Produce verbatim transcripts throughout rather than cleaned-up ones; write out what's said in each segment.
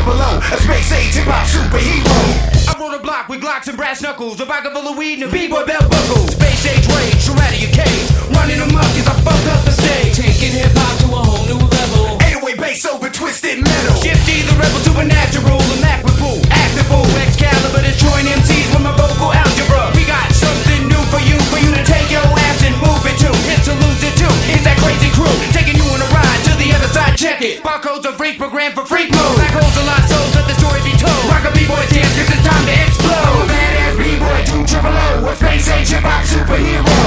triple O, a space age hip-hop superhero. I rode a block with Glocks and brass knuckles, a pocket full of weed and a b-boy belt buckle. Space age rage, from out of your cage, running amok as I fuck up the stage, taking hip-hop to a whole new level. eight oh eight bass over twisted metal. Shifty the rebel to a natural, a Mac with pool, actable, Excalibur destroying M Cs with my vocal algebra. We got something new for you, for you to take your ass and move it to. Hit to lose it too, it's that crazy crew, taking you on a ride to the other side, check it. Barcodes are freak, programmed for freak mode. Black holes a lot, souls, let the story be told. Rock a b-boy dance, cause it's time to explode. I'm a badass b-boy, two triple O, a space age hip-hop superhero.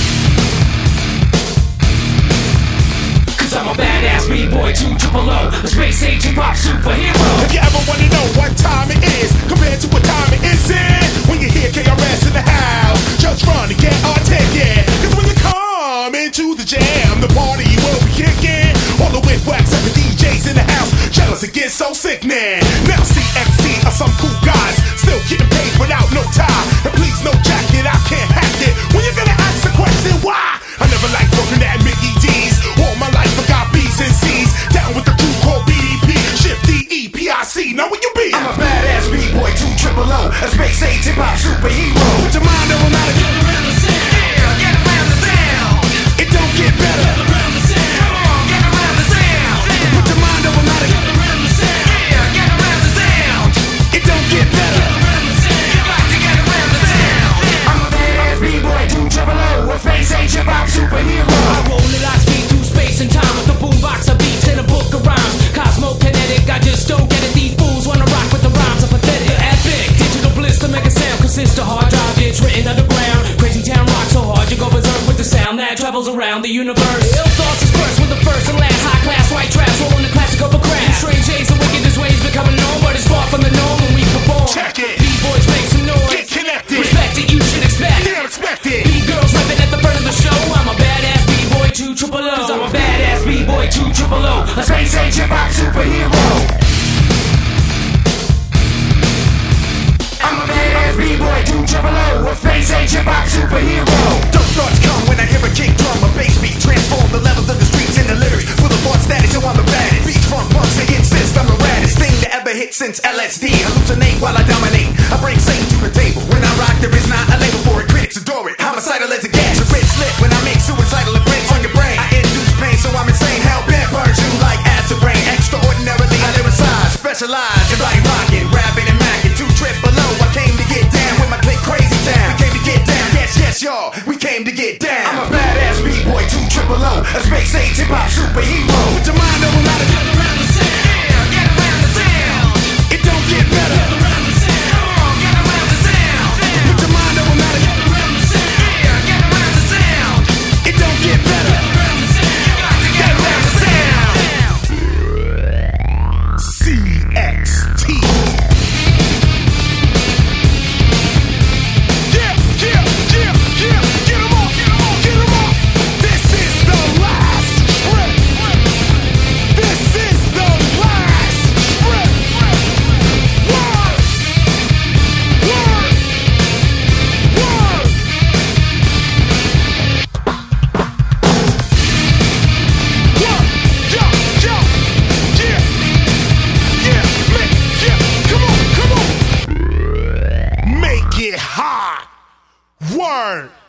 Cause I'm a badass b-boy, two triple O, a space age hip-hop superhero. If you ever wanna know what time it is, compared to what time it isn't, when you hear K R S in the house, just run and get our ticket. Cause when you come into the jam, the party will be kicking. All the whip wax and the D Js in the house, jealous it gets so sickening. Now C X C are some cool guys, still getting paid without no tie. And please no jacket, I can't hack it. When you're gonna ask the question why, I never liked working at Mickey D's. All my life I got B's and C's, down with the crew called B D P, Shift D E P I C, know where you be. I'm a badass b-boy, two triple O, a space age hip-hop superhero. Put your mind over matter, get around the sound. Yeah, get around the sound. It don't get better. Get around the sound. Come on, get around the sound. Put your mind over matter. Get around the sound. Yeah, get around the sound. It don't get better. Get around the sound. You got to get around the sound. I'm a badass b-boy, two triple O, a space age hip-hop superhero. I roll it, I speed through space and time with the boombox of beats and a book of rhymes. Cosmo kinetic, I just don't get it. These fools wanna rock with the rhymes are pathetic. The epic, digital bliss to make a sound consists of hard drive, it's written underground. Crazy town rock so hard you go berserk with the sound that travels around the universe. Ill thoughts dispersed with the first and last high class white trash, rolling the classic of a crash. Strange days, the wickedest ways becoming known, but it's far from the norm when we perform. Check it. B-boys make some noise. Get connected. Respect it, you should expect. Damn expected. B-girls rapping at the front of the show. I'm a badass B-boy, two triple O. Cause I'm a badass B-boy, two triple O, a Space age hip-hop superhero. I'm a badass b-boy, two triple O, a space age hip-hop superhero. Dope thoughts come when I hear a kick drum, a bass beat transform the levels of the streets into lyrics. Full of thought static, so I'm the baddest. Beats from punks and insist I'm the raddest thing to ever hit since L S D. Hallucinate while I dominate. I bring Satan to the table. When I rock, there is not a label for it. Critics adore it. Homicidal as a gas. Your red slip when I make suicidal imprints on your brain. I induce pain, so I'm insane. Hell bent burns you like acid rain. Extraordinarily, I lyricize, specialize in body rocking, rapping and macking. Two triple O, I came to get down with my click crazy town. We came to get down, yes, yes, y'all. We came to get down. I'm a badass b-boy, two triple O, a space age hip-hop superhero. Put your mind over matter. Get around the sound. Yeah, get around the sound. It don't get better. Get around the sound. Come on, get around the sound. Put your mind over matter. Get around the sound. Yeah, get around the sound. It don't get better. Get around the sound. You got to get around the sound. C X T. Yeah, yeah, yeah, yeah. Get 'em on, get 'em on, get 'em on. This is the last trip. This is the last trip. Word, word, word. Word, yo, yo, yeah, yeah, make, yeah, come on, come on. Make it hot. Word.